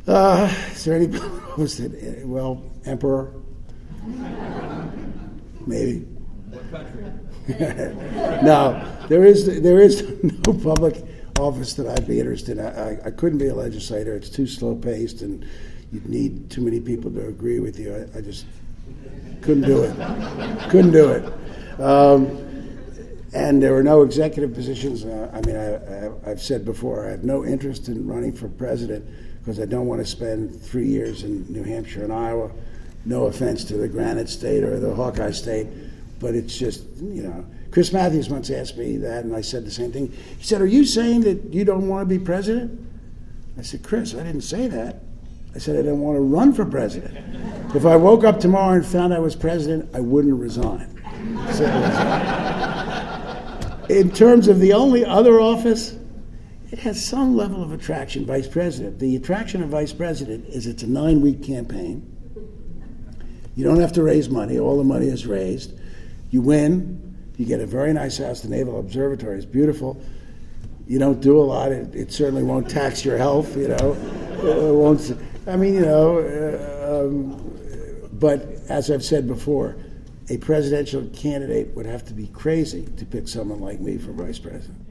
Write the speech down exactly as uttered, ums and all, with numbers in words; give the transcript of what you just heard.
Uh, is there any was it, well, emperor? Maybe. What country? No, there is there is no public office that I'd be interested in. I, I, I couldn't be a legislator. It's too slow paced, and you'd need too many people to agree with you. I, I just couldn't do it. couldn't do it. Um, and there were no executive positions. Uh, I mean, I, I, I've said before, I have no interest in running for president because I don't want to spend three years in New Hampshire and Iowa. No offense to the Granite State or the Hawkeye State, but it's just, you know. Chris Matthews once asked me that, and I said the same thing. He said, are you saying that you don't want to be president? I said, Chris, I didn't say that. I said I didn't want to run for president. If I woke up tomorrow and found I was president, I wouldn't resign. So, in terms of the only other office, it has some level of attraction, vice president. The attraction of vice president is it's a nine-week campaign. You don't have to raise money. All the money is raised. You win. You get a very nice house. The Naval Observatory is beautiful. You don't do a lot. It, it certainly won't tax your health, you know. It won't. I mean, you know. Uh, um, but as I've said before, a presidential candidate would have to be crazy to pick someone like me for vice president.